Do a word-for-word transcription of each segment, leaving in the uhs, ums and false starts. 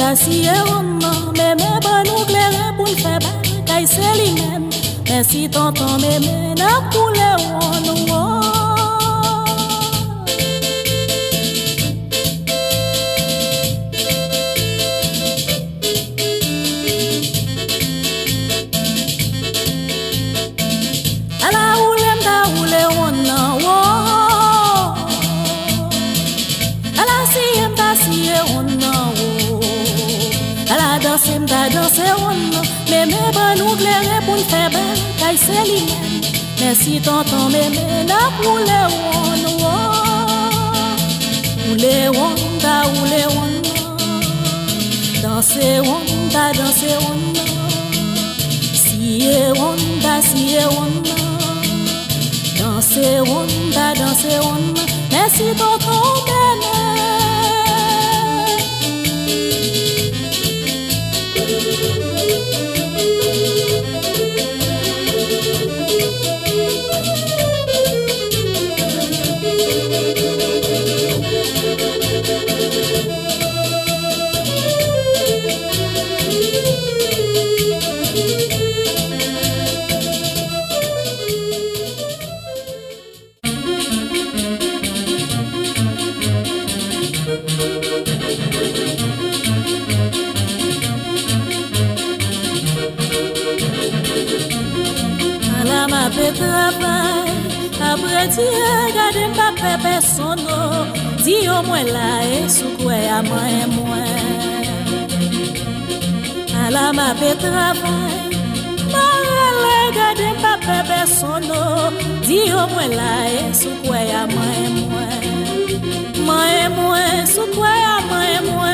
Si on mais mais bon nous clairer pour faire bail c'est lui-même mais si tonton mémé n'a pour les on ala ulem da ule on ala si em da si on ala danse m'da danse on mais mais bon nous clairer pour faire belle caille c'est lui-même mais si tonton mémé n'a pour les on ule on da ule on danse on da danse on si on da si on danse on da danse on mais si tonton mémé travail après tu regardes pas personne dis au moins là et sous quoi à moi et moi à la ma travail ma regarde pas personne dis au moins là et sous quoi à moi et moi moi et moi sous quoi à moi et moi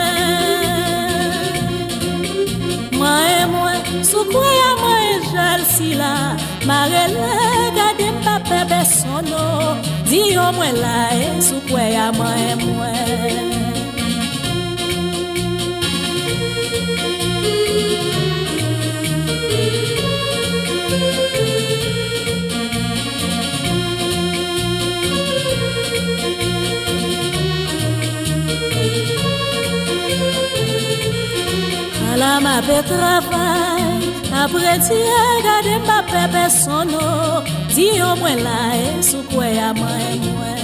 moi et moi sous quoi à moi et jalsi là ma regarde pas personne dis au moins là et sous quoi à moi et moi la ma travail après tu regardes pas personne dis au moins là et sous quoi à moi et moi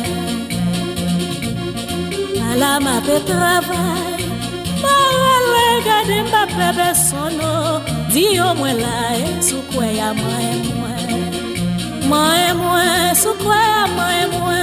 la ma travail regarde pas personne dis au moins là et sous quoi à moi et moi moi et moi sous quoi à moi et moi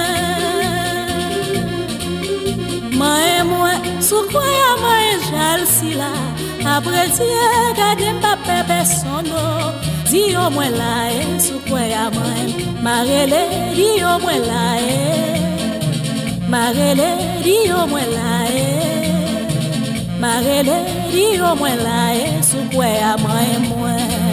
moi et moi sous quoi à moi et jalsi là après tu regardes pas personne dis au moins là et sous quoi à moi marele dis au moins là et marele dis au moins là et marele dis au moins là et sous quoi à moi et moi